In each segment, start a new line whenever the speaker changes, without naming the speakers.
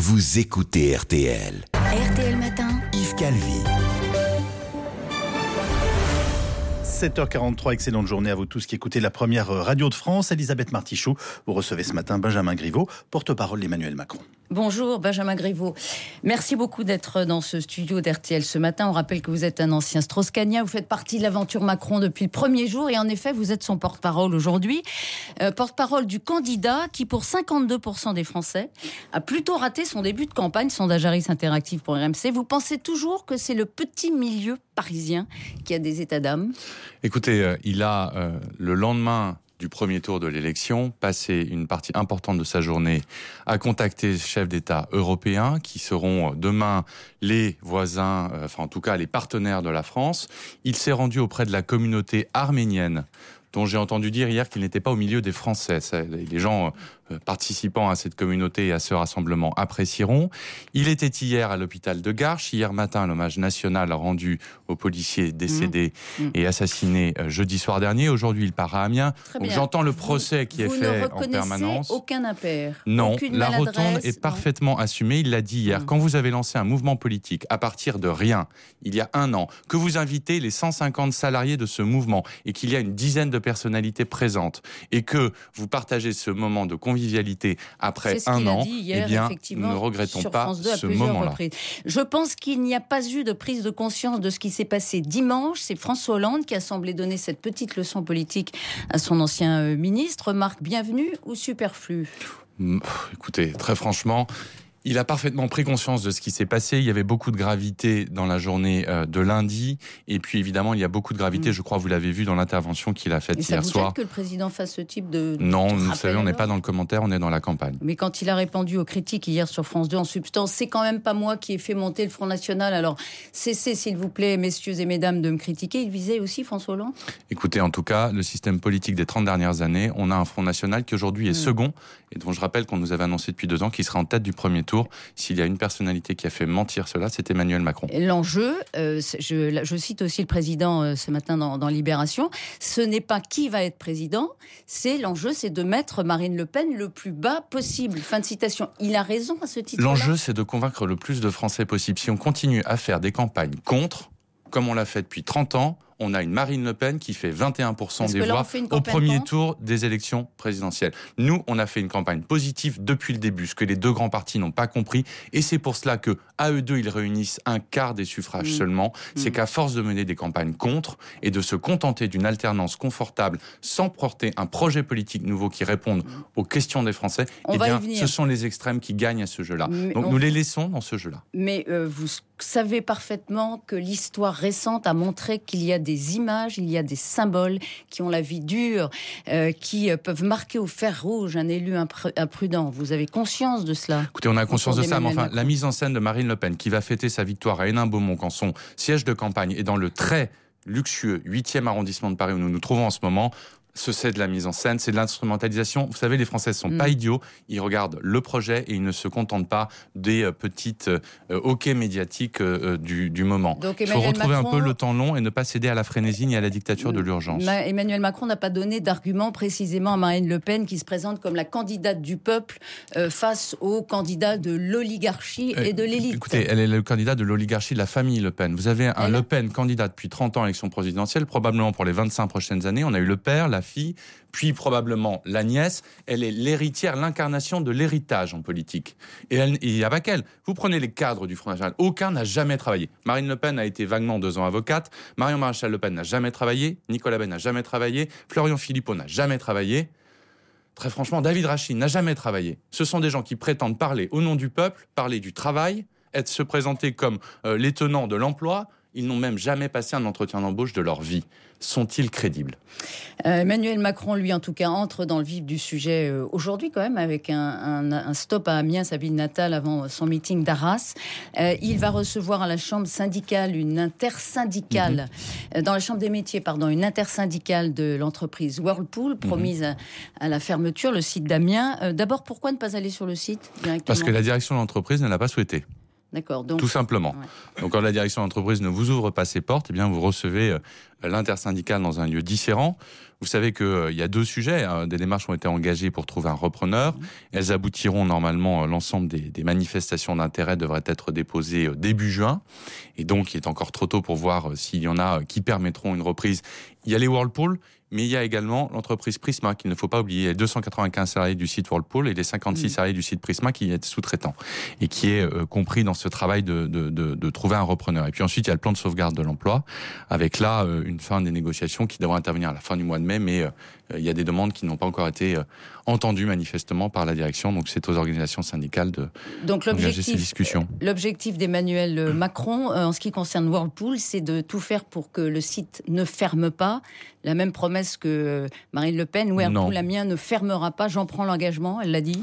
vous écoutez RTL.
RTL Matin,
Yves Calvi.
7h43, excellente journée à vous tous qui écoutez la première radio de France. Elisabeth Martichoux, vous recevez ce matin Benjamin Griveaux, porte-parole d'Emmanuel Macron.
Bonjour Benjamin Griveaux. Merci beaucoup d'être dans ce studio d'RTL ce matin. On rappelle que vous êtes un ancien strauss-kahnien, vous faites partie de l'aventure Macron depuis le premier jour et en effet vous êtes son porte-parole aujourd'hui. Porte-parole du candidat qui pour 52% des Français a plutôt raté son début de campagne, sondage Harris Interactive pour RMC. Vous pensez toujours que c'est le petit milieu parisien qui a des états d'âme ?
Écoutez, il a le lendemain du premier tour de l'élection, passé une partie importante de sa journée à contacter les chefs d'État européens qui seront demain les voisins, enfin en tout cas les partenaires de la France. Il s'est rendu auprès de la communauté arménienne, dont j'ai entendu dire hier qu'il n'était pas au milieu des Français. Les gens participant à cette communauté et à ce rassemblement apprécieront. Il était hier à l'hôpital de Garches. Hier matin, l'hommage national rendu aux policiers décédés et assassinés jeudi soir dernier. Aujourd'hui, il part à Amiens. Donc, j'entends le procès qui est fait en permanence. Vous ne reconnaissez
aucun impair?
Non, la rotonde est parfaitement assumée. Il l'a dit hier. Quand vous avez lancé un mouvement politique à partir de rien, il y a un an, que vous invitez les 150 salariés de ce mouvement et qu'il y a une dizaine de personnalités présentes et que vous partagez ce moment de convivialité après un an,
hier,
eh bien, nous ne regrettons pas ce moment-là.
Je pense qu'il n'y a pas eu de prise de conscience de ce qui s'est passé dimanche. C'est François Hollande qui a semblé donner cette petite leçon politique à son ancien ministre. Marc, bienvenue ou superflu ?
Écoutez, très franchement, il a parfaitement pris conscience de ce qui s'est passé. Il y avait beaucoup de gravité dans la journée de lundi. Et puis, évidemment, il y a beaucoup de gravité, je crois, vous l'avez vu dans l'intervention qu'il a faite hier soir.
Ça vous gêne que le président fasse ce type de
Non, vous savez, on n'est pas dans le commentaire, on est dans la campagne.
Mais quand il a répondu aux critiques hier sur France 2, en substance, c'est quand même pas moi qui ai fait monter le Front National. Alors, cessez, s'il vous plaît, messieurs et mesdames, de me critiquer. Il visait aussi François Hollande ?
Écoutez, en tout cas, le système politique des 30 dernières années, on a un Front National qui aujourd'hui est second, et dont je rappelle qu'on nous avait annoncé depuis 2 ans qu'il sera en tête du premier tour. S'il y a une personnalité qui a fait mentir cela, c'est Emmanuel Macron.
L'enjeu, je cite aussi le président ce matin dans Libération, ce n'est pas qui va être président, l'enjeu c'est de mettre Marine Le Pen le plus bas possible. Fin de citation. Il a raison à ce titre-là.
L'enjeu c'est de convaincre le plus de Français possible. Si on continue à faire des campagnes contre, comme on l'a fait depuis 30 ans, on a une Marine Le Pen qui fait 21% des voix au premier tour des élections présidentielles. Nous, on a fait une campagne positive depuis le début, ce que les deux grands partis n'ont pas compris. Et c'est pour cela que, à eux deux, ils réunissent un quart des suffrages seulement. C'est qu'à force de mener des campagnes contre et de se contenter d'une alternance confortable sans porter un projet politique nouveau qui réponde aux questions des Français, ce sont les extrêmes qui gagnent à ce jeu-là. Donc nous les laissons dans ce jeu-là.
Mais vous savez parfaitement que l'histoire récente a montré qu'il y a des images, il y a des symboles qui ont la vie dure, qui peuvent marquer au fer rouge un élu imprudent. Vous avez conscience de cela ?
Écoutez, on a conscience de ça, mais enfin, la mise en scène de Marine Le Pen, qui va fêter sa victoire à Hénin-Beaumont quand son siège de campagne est dans le très luxueux 8e arrondissement de Paris où nous nous trouvons en ce moment, c'est de la mise en scène, c'est de l'instrumentalisation. Vous savez, les Français ne sont pas idiots. Ils regardent le projet et ils ne se contentent pas des petites hoquets médiatiques du moment. Il faut retrouver un peu le temps long et ne pas céder à la frénésie ni à la dictature de l'urgence.
Emmanuel Macron n'a pas donné d'argument précisément à Marine Le Pen qui se présente comme la candidate du peuple face au candidat de l'oligarchie et de l'élite.
Écoutez, elle est le candidat de l'oligarchie de la famille Le Pen. Vous avez un Le Pen candidat depuis 30 ans à l'élection présidentielle, probablement pour les 25 prochaines années. On a eu le père, la fille, puis probablement la nièce. Elle est l'héritière, l'incarnation de l'héritage en politique. Et il n'y a pas qu'elle. Vous prenez les cadres du Front National, aucun n'a jamais travaillé. Marine Le Pen a été vaguement 2 ans avocate, Marion Maréchal Le Pen n'a jamais travaillé, Nicolas Bay n'a jamais travaillé, Florian Philippot n'a jamais travaillé. Très franchement, David Rachin n'a jamais travaillé. Ce sont des gens qui prétendent parler au nom du peuple, parler du travail, se présenter comme les tenants de l'emploi. Ils n'ont même jamais passé un entretien d'embauche de leur vie. Sont-ils crédibles ?
Emmanuel Macron, lui, en tout cas, entre dans le vif du sujet aujourd'hui, quand même, avec un stop à Amiens, sa ville natale, avant son meeting d'Arras. Il va recevoir à la chambre syndicale une intersyndicale, dans la chambre des métiers, pardon, une intersyndicale de l'entreprise Whirlpool, promise à la fermeture, le site d'Amiens. D'abord, pourquoi ne pas aller sur le site directement ?
Parce que la direction de l'entreprise ne l'a pas souhaité.
D'accord, donc...
Tout simplement. Ouais. Donc quand la direction d'entreprise ne vous ouvre pas ses portes, eh bien vous recevez l'intersyndicale dans un lieu différent. Vous savez qu'il y a 2 sujets. Des démarches ont été engagées pour trouver un repreneur. Elles aboutiront normalement, l'ensemble des manifestations d'intérêt devraient être déposées début juin. Et donc, il est encore trop tôt pour voir s'il y en a qui permettront une reprise. Il y a les Whirlpool, mais il y a également l'entreprise Prisma qu'il ne faut pas oublier. Il y a 295 salariés du site Whirlpool et les 56 salariés du site Prisma qui est sous-traitant et qui est compris dans ce travail de trouver un repreneur. Et puis ensuite, il y a le plan de sauvegarde de l'emploi avec là une fin des négociations qui devrait intervenir à la fin du mois de mai, mais il y a des demandes qui n'ont pas encore été entendues manifestement par la direction. Donc c'est aux organisations syndicales d'engager ces discussions.
L'objectif d'Emmanuel Macron en ce qui concerne Whirlpool, c'est de tout faire pour que le site ne ferme pas. La même promesse que Marine Le Pen, Whirlpool, la mienne ne fermera pas, j'en prends l'engagement, elle l'a dit.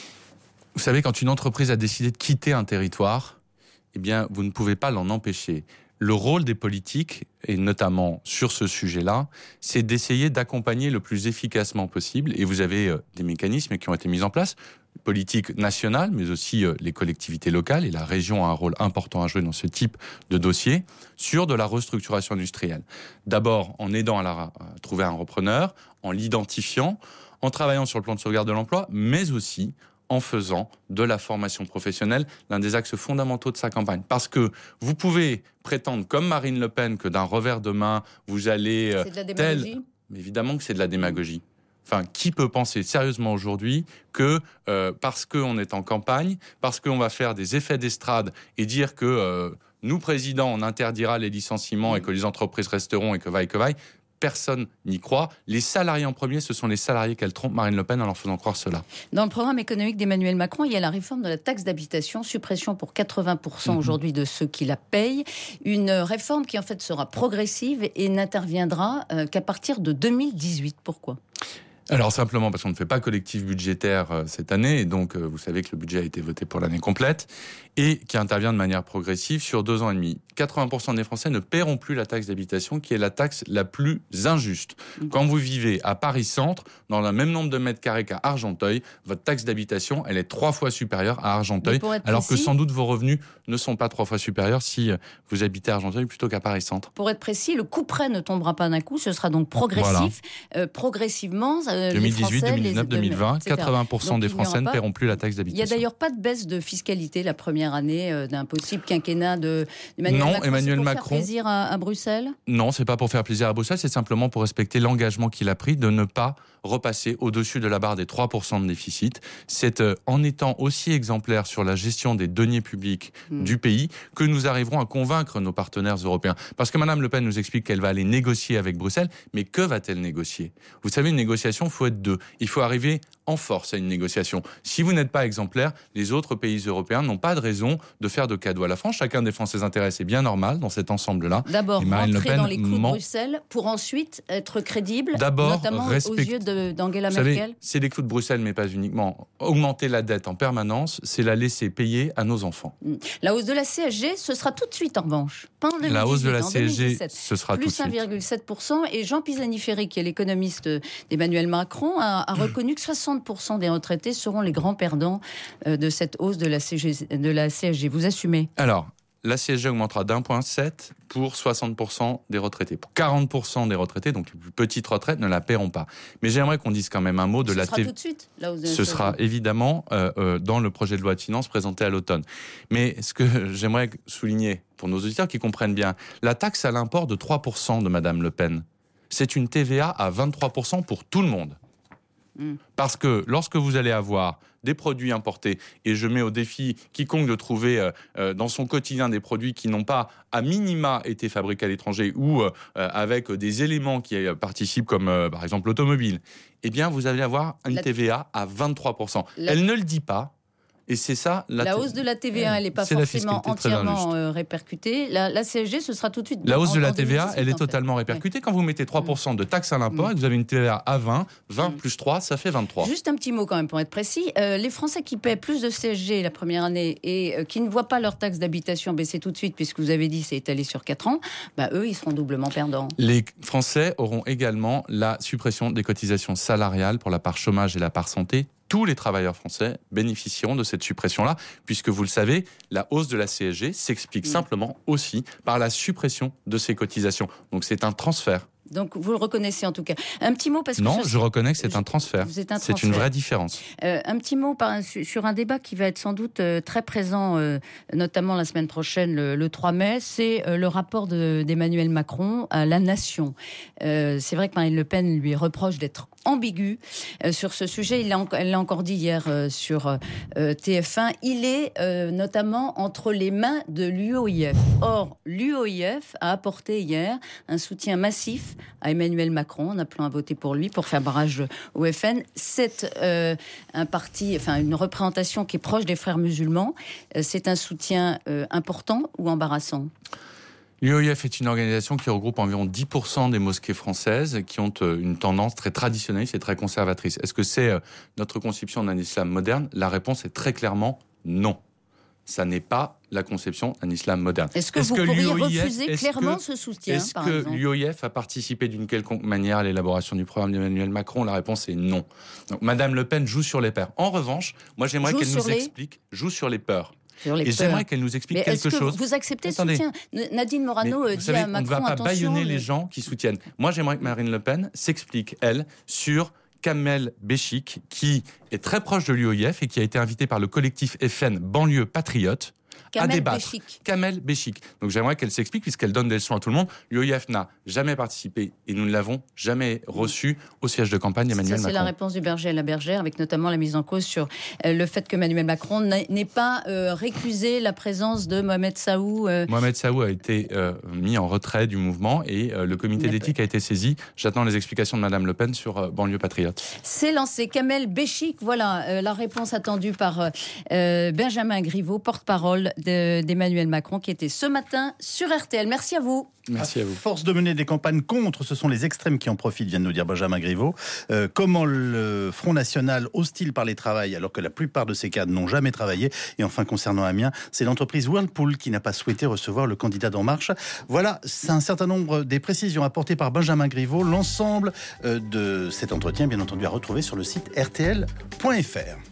Vous savez, quand une entreprise a décidé de quitter un territoire, eh bien, vous ne pouvez pas l'en empêcher. Le rôle des politiques, et notamment sur ce sujet-là, c'est d'essayer d'accompagner le plus efficacement possible. Et vous avez des mécanismes qui ont été mis en place, politique nationale, mais aussi les collectivités locales. Et la région a un rôle important à jouer dans ce type de dossier, sur de la restructuration industrielle. D'abord, en aidant à trouver un repreneur, en l'identifiant, en travaillant sur le plan de sauvegarde de l'emploi, mais aussi en faisant de la formation professionnelle l'un des axes fondamentaux de sa campagne. Parce que vous pouvez prétendre, comme Marine Le Pen, que d'un revers de main, vous allez...
C'est de la démagogie ?
Mais évidemment que c'est de la démagogie. Enfin, qui peut penser sérieusement aujourd'hui que parce qu'on est en campagne, parce qu'on va faire des effets d'estrade et dire que nous, président, on interdira les licenciements et que les entreprises resteront et que vaille, personne n'y croit. Les salariés en premier, ce sont les salariés qu'elle trompe, Marine Le Pen, en leur faisant croire cela.
Dans le programme économique d'Emmanuel Macron, il y a la réforme de la taxe d'habitation, suppression pour 80% aujourd'hui de ceux qui la payent. Une réforme qui en fait sera progressive et n'interviendra qu'à partir de 2018. Pourquoi ?
Alors simplement parce qu'on ne fait pas collectif budgétaire cette année, et donc vous savez que le budget a été voté pour l'année complète, et qui intervient de manière progressive sur 2 ans et demi. 80% des Français ne paieront plus la taxe d'habitation, qui est la taxe la plus injuste. Quand vous vivez à Paris-Centre, dans le même nombre de mètres carrés qu'à Argenteuil, votre taxe d'habitation, elle est 3 fois supérieure à Argenteuil, alors que sans doute vos revenus ne sont pas 3 fois supérieurs si vous habitez à Argenteuil plutôt qu'à Paris-Centre.
Pour être précis, le couperet ne tombera pas d'un coup, ce sera donc progressif, progressivement.
2018, 2019, 2020, 80% des Français ne paieront plus la taxe d'habitation.
Il n'y a d'ailleurs pas de baisse de fiscalité la première année d'un possible quinquennat d'Emmanuel Macron.
Emmanuel Macron.
Faire plaisir à Bruxelles ?
Non, c'est pas pour faire plaisir à Bruxelles, c'est simplement pour respecter l'engagement qu'il a pris de ne pas repasser au-dessus de la barre des 3% de déficit. C'est en étant aussi exemplaire sur la gestion des deniers publics du pays que nous arriverons à convaincre nos partenaires européens. Parce que Mme Le Pen nous explique qu'elle va aller négocier avec Bruxelles, mais que va-t-elle négocier ? Vous savez, une négociation, il faut être 2. Il faut arriver en force à une négociation. Si vous n'êtes pas exemplaire, les autres pays européens n'ont pas de raison de faire de cadeaux à la France. Chacun défend ses intérêts, c'est bien normal dans cet ensemble-là.
D'abord, rentrer dans les clous de Bruxelles pour ensuite être crédible, notamment aux yeux d'Angela Merkel.
Vous savez, c'est les clous de Bruxelles, mais pas uniquement. Augmenter la dette en permanence, c'est la laisser payer à nos enfants.
La hausse de la CSG, ce sera tout de suite en revanche. Pas en 2018,
la hausse de la CSG,
2017,
ce sera tout de suite.
Plus 1,7%. Et Jean Pisani-Ferry, qui est l'économiste d'Emmanuel Macron, a reconnu que 60% des retraités seront les grands perdants de cette hausse de la CSG. Vous assumez ?
Alors, la CSG augmentera d'1,7 pour 60% des retraités. Pour 40% des retraités, donc les plus petites retraites, ne la paieront pas. Mais j'aimerais qu'on dise quand même un mot de la TVA.
Tout de suite, la hausse de la
Ce
CSG.
sera évidemment dans le projet de loi de finances présenté à l'automne. Mais ce que j'aimerais souligner pour nos auditeurs qui comprennent bien, la taxe à l'import de 3% de Mme Le Pen, c'est une TVA à 23% pour tout le monde. Parce que lorsque vous allez avoir des produits importés, et je mets au défi quiconque de trouver dans son quotidien des produits qui n'ont pas à minima été fabriqués à l'étranger ou avec des éléments qui participent comme par exemple l'automobile, eh bien vous allez avoir une TVA à 23%. Elle ne le dit pas. Et c'est ça
la hausse de la TVA, elle n'est pas forcément entièrement répercutée. La CSG, ce sera tout de suite.
La hausse de la TVA, elle est totalement répercutée. Quand vous mettez 3% de taxe à l'import et que vous avez une TVA à 20 plus 3, ça fait 23.
Juste un petit mot quand même pour être précis. Les Français qui paient plus de CSG la première année et qui ne voient pas leur taxe d'habitation baisser tout de suite, puisque vous avez dit c'est étalé sur 4 ans, eux, ils seront doublement perdants.
Les Français auront également la suppression des cotisations salariales pour la part chômage et la part santé. Tous les travailleurs français bénéficieront de cette suppression-là, puisque vous le savez, la hausse de la CSG s'explique simplement aussi par la suppression de ces cotisations. Donc c'est un transfert
Donc vous le reconnaissez en tout cas. Un petit mot parce que
non, je reconnais que c'est un transfert. C'est une vraie différence.
Un petit mot sur un débat qui va être sans doute très présent, notamment la semaine prochaine, le 3 mai. C'est le rapport d'Emmanuel Macron à la nation. C'est vrai que Marine Le Pen lui reproche d'être ambigu sur ce sujet. Elle l'a encore dit hier sur TF1. Il est notamment entre les mains de l'UOIF. Or, l'UOIF a apporté hier un soutien massif à Emmanuel Macron en appelant à voter pour lui pour faire barrage au FN. C'est une représentation qui est proche des frères musulmans. C'est un soutien important ou embarrassant ?
L'UOIF est une organisation qui regroupe environ 10% des mosquées françaises qui ont une tendance très traditionnaliste et très conservatrice. Est-ce que c'est notre conception d'un islam moderne ? La réponse est très clairement non. Ça n'est pas la conception d'un islam moderne.
Est-ce que vous pourriez refuser clairement ce soutien, par exemple ? Est-ce
que l'UOIF a participé d'une quelconque manière à l'élaboration du programme d'Emmanuel Macron ? La réponse est non. Donc, Madame Le Pen joue sur les peurs. En revanche, moi j'aimerais qu'elle nous explique, joue sur les peurs. Et j'aimerais qu'elle nous explique quelque chose.
Est-ce que vous acceptez ce soutien ? Nadine Morano dit à Macron,
on ne va pas bâillonner les gens qui soutiennent. Moi j'aimerais que Marine Le Pen s'explique, elle, sur Kamel Béchik, qui est très proche de l'UOIF et qui a été invité par le collectif FN Banlieue Patriote à débattre. Kamel Béchik. Donc j'aimerais qu'elle s'explique puisqu'elle donne des leçons à tout le monde. L'UOIF n'a jamais participé et nous ne l'avons jamais reçu au siège de campagne d'Emmanuel Macron.
C'est la réponse du berger à la bergère, avec notamment la mise en cause sur le fait que Emmanuel Macron n'ait pas récusé la présence de Mohamed Saou.
Mohamed Saou a été mis en retrait du mouvement et le comité d'éthique a été saisi. J'attends les explications de Madame Le Pen sur Banlieue Patriote.
C'est lancé. Kamel Béchik, voilà la réponse attendue par Benjamin Griveaux, porte-parole d'Emmanuel Macron, qui était ce matin sur RTL. Merci à vous.
Merci à vous.
Force de mener des campagnes contre, ce sont les extrêmes qui en profitent, vient de nous dire Benjamin Griveaux. Comment le Front National ose-t-il parler travail alors que la plupart de ces cadres n'ont jamais travaillé ? Et enfin, concernant Amiens, c'est l'entreprise Whirlpool qui n'a pas souhaité recevoir le candidat d'En Marche. Voilà, c'est un certain nombre des précisions apportées par Benjamin Griveaux. L'ensemble de cet entretien, bien entendu, à retrouver sur le site rtl.fr.